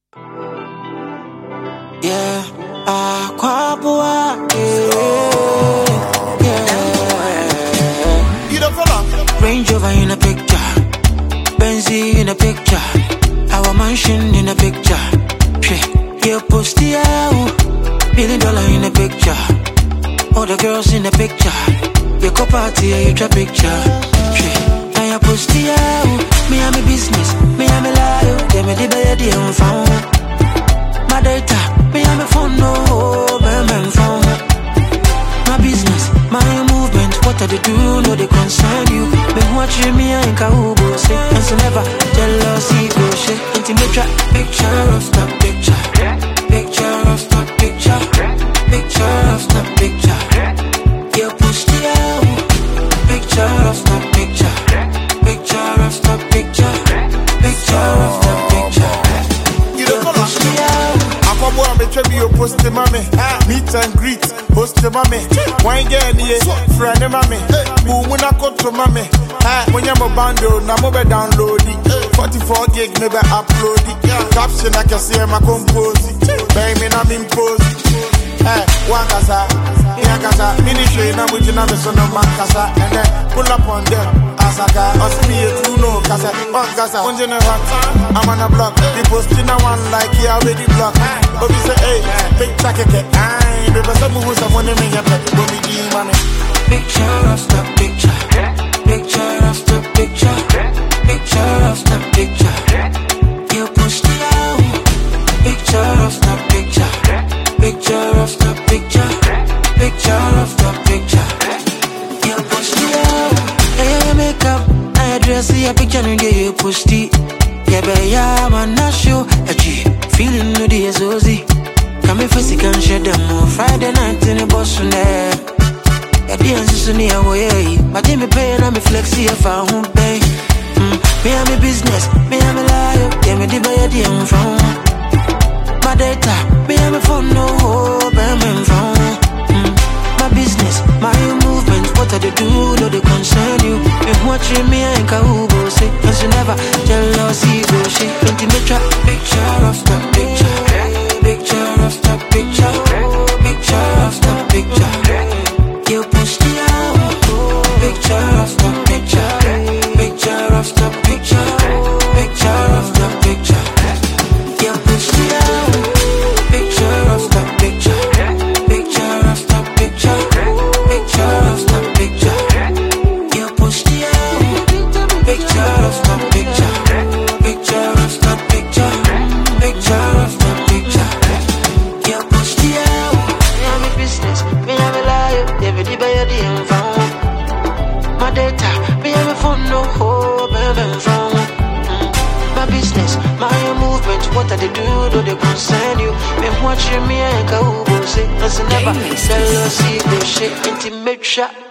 Yeah, Aquabua, yeah. You don't follow? Range Rover in a picture, Benzie in a picture, our mansion in a picture. You post it out, $1 billion in a picture. All the girls in the picture, you go party and you drop picture. Now you post it out, me and my business, me and my life. They me the bed, they on phone. My data, me and my phone, no, my phone. My business, my movement, what I do, no they concern you. Me watching me and Kahubo say, and so never jealousy go shit. Intimate track, picture of the picture, picture of the picture, picture of the picture. You push the out, picture of the picture, picture of the picture, picture of the picture. You don't follow? I'm a you post the mommy, meet and greet, host the mommy. Wine get here, friend the mommy. Boom when I cut to mommy. When you're a bundle, now move download it. 44 gig, maybe upload it. Caption I can see my compose it. Baby, I'm impose it. One casa, ministry, now with another son of man casa, and then pull up on them. Asaka, or see me a true no casa, one casa, one general. I'm on a block, they posting a one like you already block. But we say, hey, big jacket, I baby, some who's a money in your pet, but me give money. Picture of the picture, picture of the picture, picture of the picture. You push the out, picture of the picture, picture of the picture, picture of the picture. You push the out, hey, makeup, I dress see a picture and you push the. Yeah, baby, I'm not sure that you feeling no day so easy. Come if you can share them on Friday night in the bus on there. Yeah, the answer to me away. But then me pay and me flexi if I won't pay. Me and my business, me and my life. Yeah, me the buy the phone. My data, me and my phone, no hope, I'm in phone. My business, my movement, what I do, no they concern you. If watching me and Kahubo say, cause you never jealousy go shit. Intimate trap, picture of the picture, picture of the picture, picture of the picture. You push the out, picture of the picture, picture of the picture, picture of the picture. You push the out, picture of the picture, picture of the picture, picture of the picture. You push the out, picture of the picture, picture of the picture, picture of the picture. You push the out. Me and my business, me and my life, every day by the phone. My data, me and my phone, no hope, I'm phone. My business, my movement, what I do, do they concern you? Me watching me and Kahubo say, cause I never jealousy go shit, intimate shot.